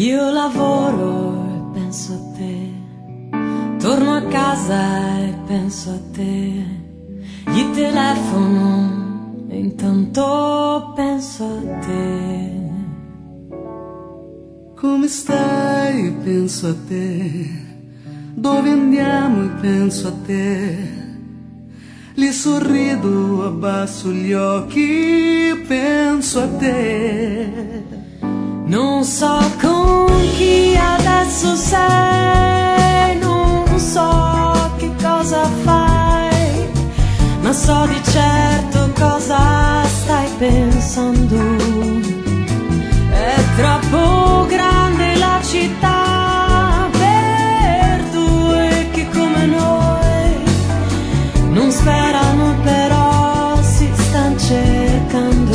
Io lavoro e penso a te, torno a casa e penso a te, gli telefono e intanto penso a te. Come stai? Penso a te. Dove andiamo? E penso a te. Li sorrido, abbasso gli occhi, penso a te. Non so con chi adesso sei, non so che cosa fai, ma so di certo cosa stai pensando. È troppo grande la città per due che come noi non sperano, però si stanno cercando.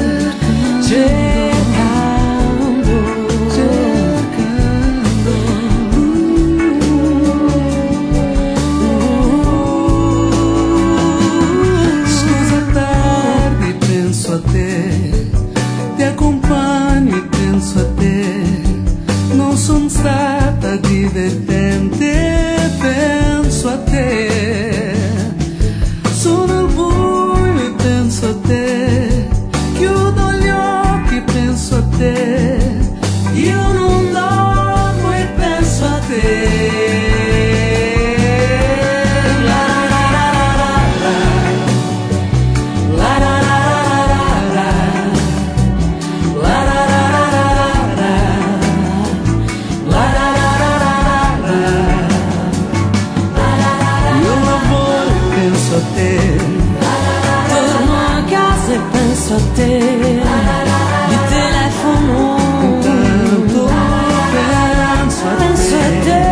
Scusa tardi, penso a te, ti accompagno e penso a te. Non son stata divertente, penso a te. Sono al buio e penso a te, chiudo gli occhi e penso a te. Io non dormo e penso a te. Torno a casa e penso a te, di telefono intanto penso a te.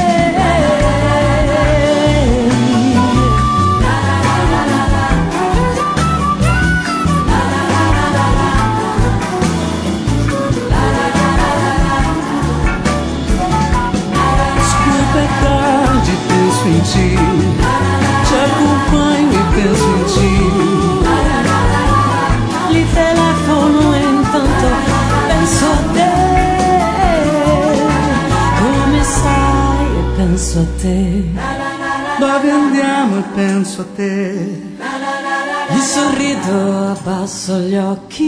Scusa tardi, penso in te, ti accompagno e penso in te. Li telefono e intanto penso a te. Come stai? E penso a te. Dove andiamo e penso a te. Gli sorrido, abbasso gli occhi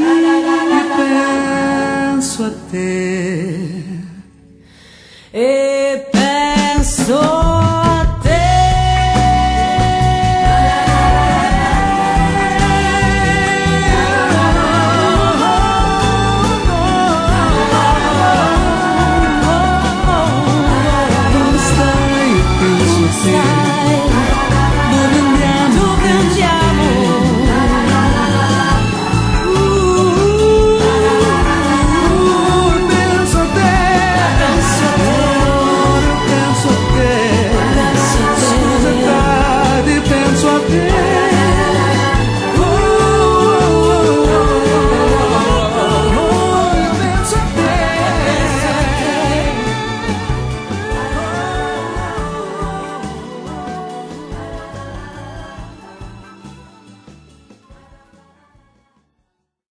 E penso a te. e penso